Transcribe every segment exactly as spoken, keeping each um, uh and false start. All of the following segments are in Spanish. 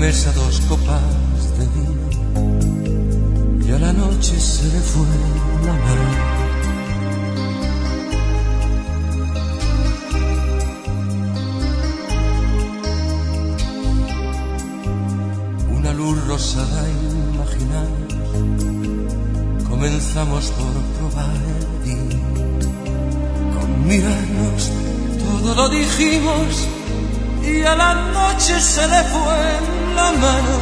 mesa dos copas de vino y a la noche se le fue la mano. Una luz rosada imaginamos, comenzamos por probar el vino. Con mirarnos todo lo dijimos y a la noche se le fue la mano.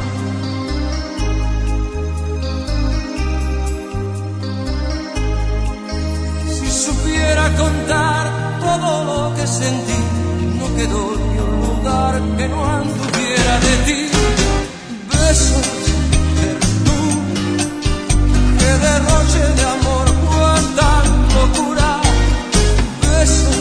Si supiera contar todo lo que sentí, no quedó ni un lugar que no anduviera de ti. Besos, ternura, que derroche de amor, cuánta locura. Besos,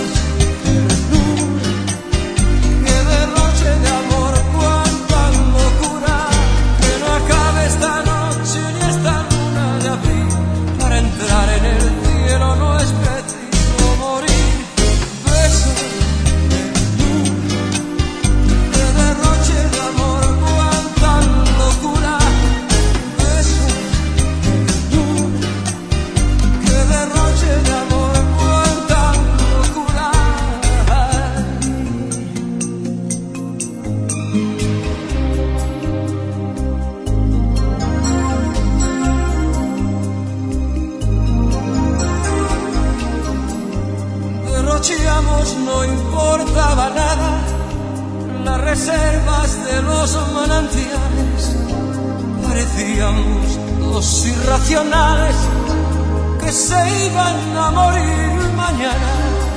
no importaba nada, las reservas de los manantiales, parecíamos dos irracionales que se iban a morir mañana.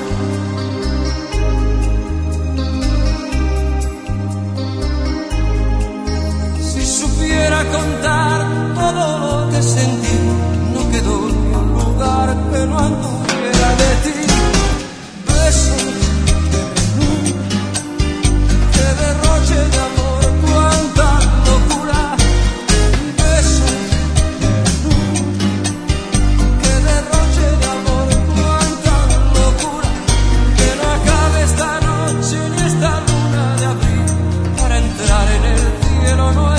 Si supiera contar todo lo que sentí, no quedó ni un lugar que no anduviera de ti. Besos, ternura, que derroche de amor, cuánta locura. Besos, ternura, que derroche de amor, cuánta locura. Que no acabe esta noche ni esta luna de abril, para entrar en el cielo no es